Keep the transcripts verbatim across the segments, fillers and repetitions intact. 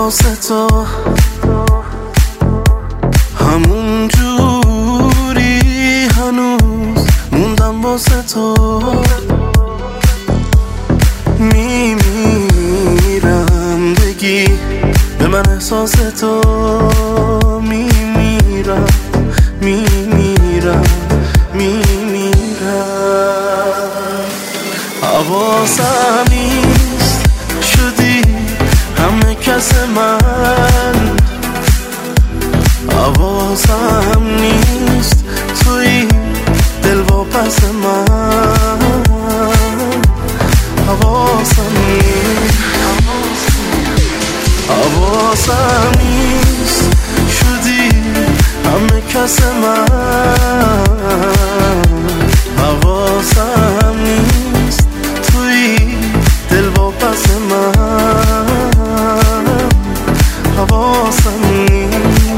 واسه تو همون جوری هنوز موندم واسه تو میمیرم بگی به من احساس تو میمیرم میمیرم میمیرم حواسم نیست شدی همه کس من حواسم نیست توی دل و پس من حواسم نیست حواسم نیست شدی همه کس من حواسم نیست توی دل و پس من حواسم نیست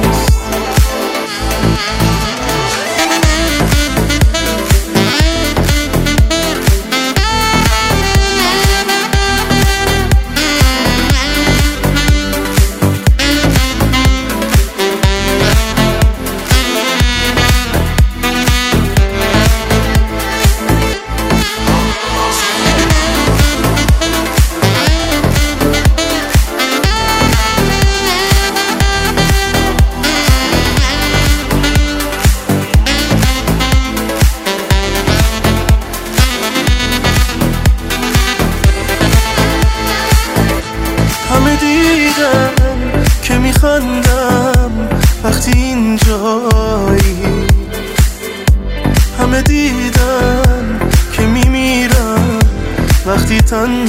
همه دیدن که میخندم وقتی اینجایی همه دیدن که میمیرم وقتی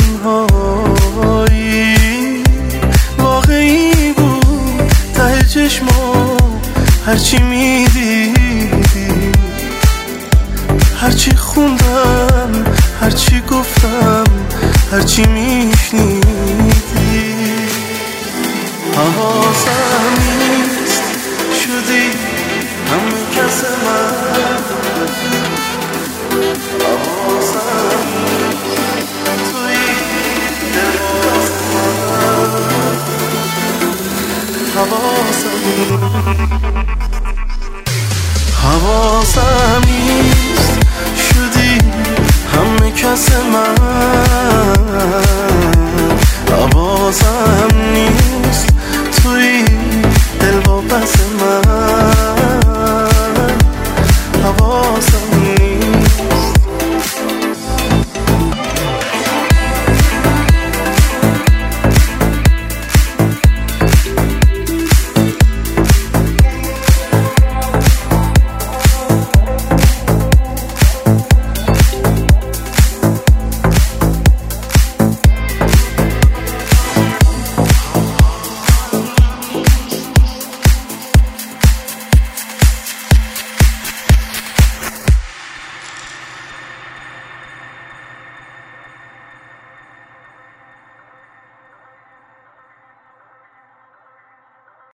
تنهایی واقعی بود ته چشما هرچی میدیدی هرچی خوندم هرچی گفتم هرچی میشنیدی حواسم